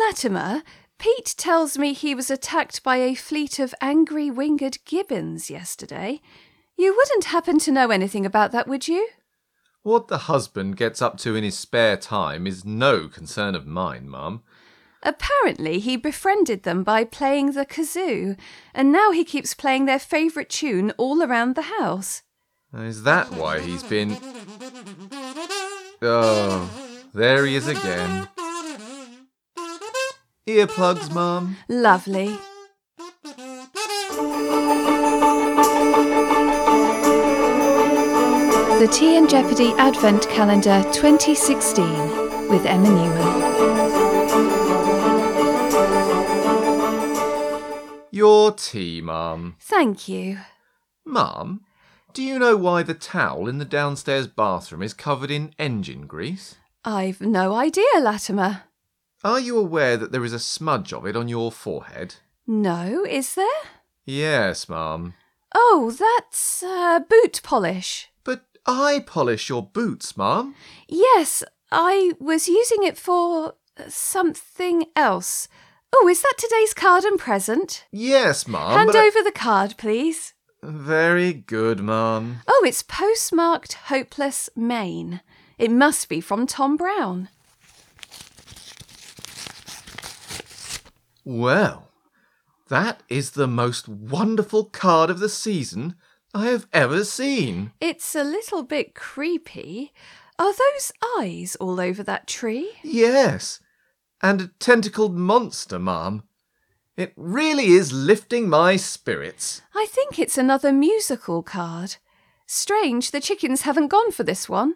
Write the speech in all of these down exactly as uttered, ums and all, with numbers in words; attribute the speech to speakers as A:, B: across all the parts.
A: Latimer, Pete tells me he was attacked by a fleet of angry winged gibbons yesterday. You wouldn't happen to know anything about that, would you?
B: What the husband gets up to in his spare time is no concern of mine, Mum.
A: Apparently he befriended them by playing the kazoo, and now he keeps playing their favourite tune all around the house.
B: Is that why he's been... Oh, there he is again. Earplugs, Mum.
A: Lovely. The Tea and Jeopardy Advent Calendar twenty sixteen with Emma Newman.
B: Your tea, Mum.
A: Thank you.
B: Mum, do you know why the towel in the downstairs bathroom is covered in engine grease?
A: I've no idea, Latimer.
B: Are you aware that there is a smudge of it on your forehead?
A: No, is there?
B: Yes, Mum.
A: Oh, that's uh, boot polish.
B: But I polish your boots, Mum.
A: Yes, I was using it for something else. Oh, is that today's card and present?
B: Yes, Mum.
A: Hand
B: but
A: over I... the card, please.
B: Very good, Mum.
A: Oh, it's postmarked Hopeless, Maine. It must be from Tom Brown.
B: Well, that is the most wonderful card of the season I have ever seen.
A: It's a little bit creepy. Are those eyes all over that tree?
B: Yes, and a tentacled monster, Mum. It really is lifting my spirits.
A: I think it's another musical card. Strange, the chickens haven't gone for this one.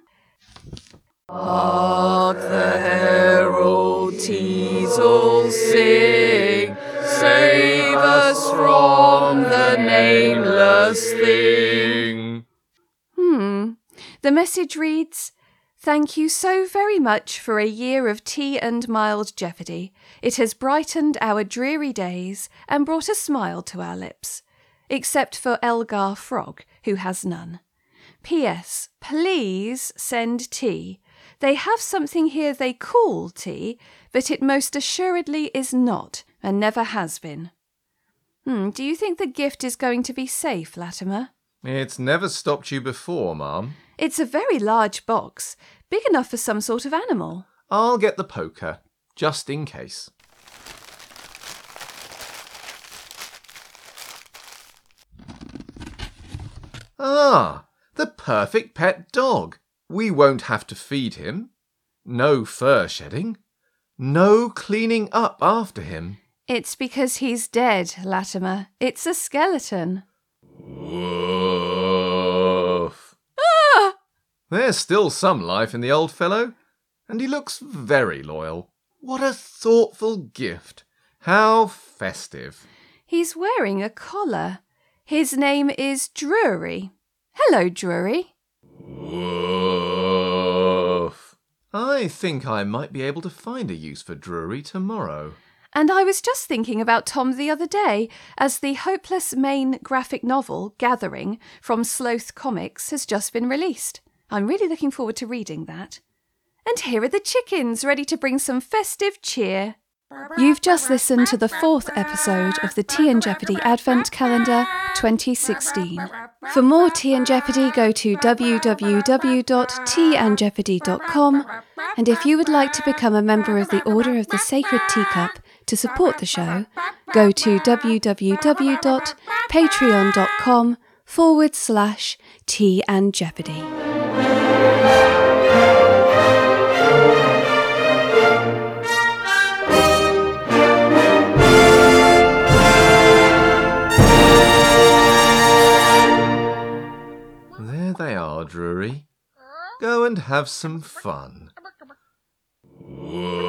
A: Hark the herald teasel sing, save us from the nameless thing. Hmm. The message reads, "Thank you so very much for a year of tea and mild jeopardy. It has brightened our dreary days and brought a smile to our lips. Except for Elgar Frog, who has none. P S. Please send tea. They have something here they call tea, but it most assuredly is not, and never has been." Hmm, do you think the gift is going to be safe, Latimer?
B: It's never stopped you before, Mum.
A: It's a very large box, big enough for some sort of animal.
B: I'll get the poker, just in case. Ah, the perfect pet dog. We won't have to feed him. No fur shedding. No cleaning up after him.
A: It's because he's dead, Latimer. It's a skeleton.
B: Woof.
A: Ah!
B: There's still some life in the old fellow, and he looks very loyal. What a thoughtful gift. How festive.
A: He's wearing a collar. His name is Drury. Hello, Drury.
B: Woof. I think I might be able to find a use for Drury tomorrow.
A: And I was just thinking about Tom the other day, as the Hopeless Maine graphic novel, Gathering, from Sloth Comics has just been released. I'm really looking forward to reading that. And here are the chickens, ready to bring some festive cheer. You've just listened to the fourth episode of the Tea and Jeopardy Advent Calendar twenty sixteen. For more Tea and Jeopardy, go to w w w dot tea and jeopardy dot com. And if you would like to become a member of the Order of the Sacred Teacup to support the show, go to w w w dot patreon dot com forward slash Tea and Jeopardy.
B: There they are, Drury. Go and have some fun. Woof.